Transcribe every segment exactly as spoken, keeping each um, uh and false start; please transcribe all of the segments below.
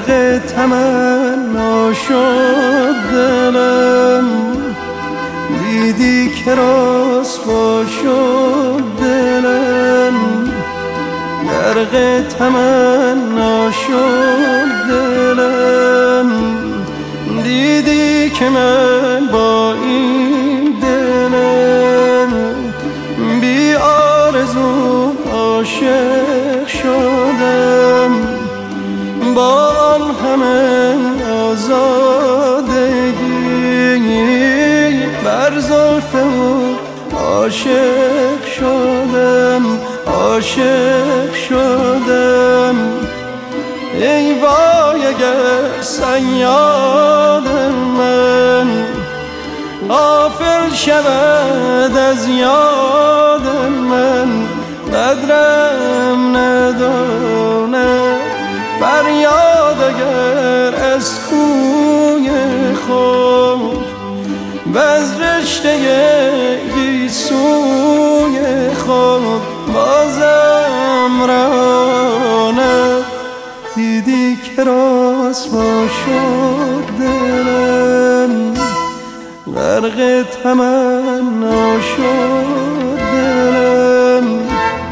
غرق تمنا شد دلم، دیدی که رسوا شد دلم، غرق تمنا شد دلم، دیدی که من با این دلم بی آرزو عاشق شدم، با آن همه آزادگی بر زلف او عاشق شدم، عاشق شدم. ای وای اگر صیاد من غافل شود از یاد من، قدرم نداند فریاد اگر از کوی خود و از رشته گیسوی خود بازم راند، دیدی که رسوا شد دلم، غرق تمنا شد دلم.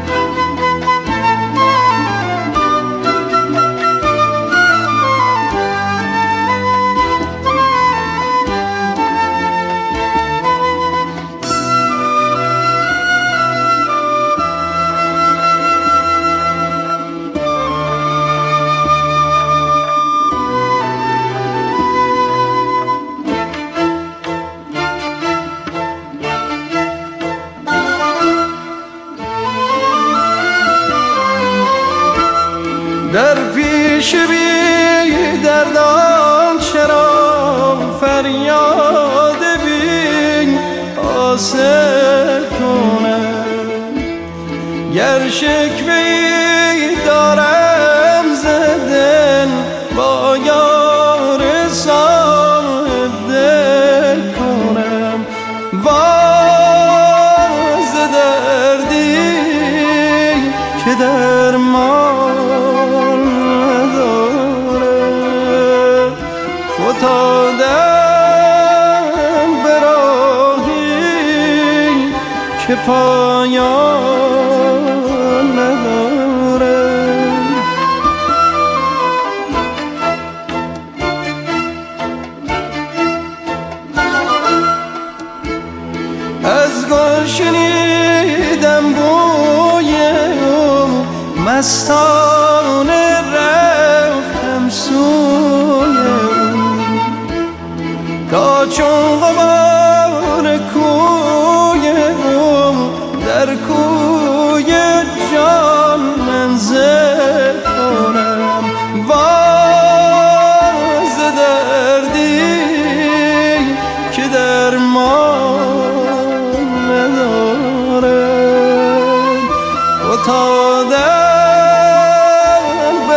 در پیش بی دردان چرا فریاد بی حاصل کنم، گر شکوه‌ای دارم ز دل با یار صاحب دل کنم، واز دردی که درمان فتادم به راهی که پایان ندارم، از گل شنیدم بوی او مستانه رفتم سوی تا چون غبار کوی او در کوی جان منزل کنم، واز دردی که درمان ندارم، فتادم به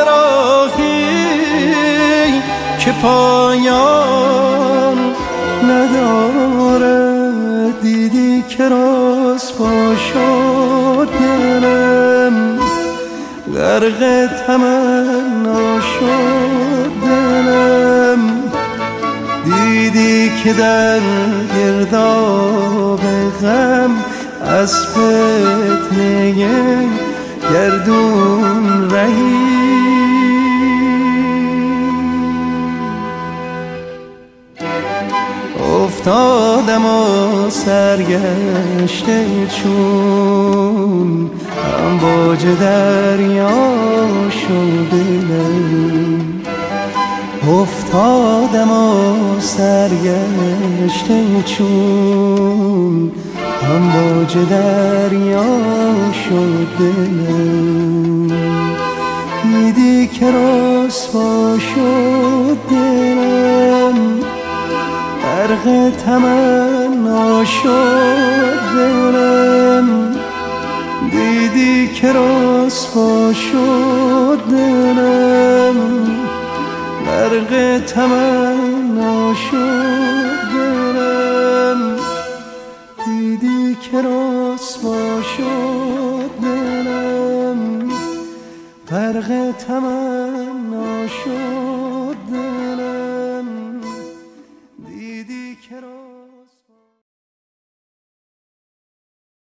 راهی که پایان نداره، دیدی که رسوا شد دلم، غرق تمنا شد دلم، دیدی که در گرداب غم از فتنه گردون رهی افتادم و سرگشته چون امواج دریا شد دلم، افتادم و سرگشته چون امواج دریا شد دلم، دیدی که رسوا شد دلم، غرق تمنا شد دلم، دیدی که رسوا شد دلم، غرق تمنا شد دلم، دیدی که رسوا شد دلم، غرق تمنا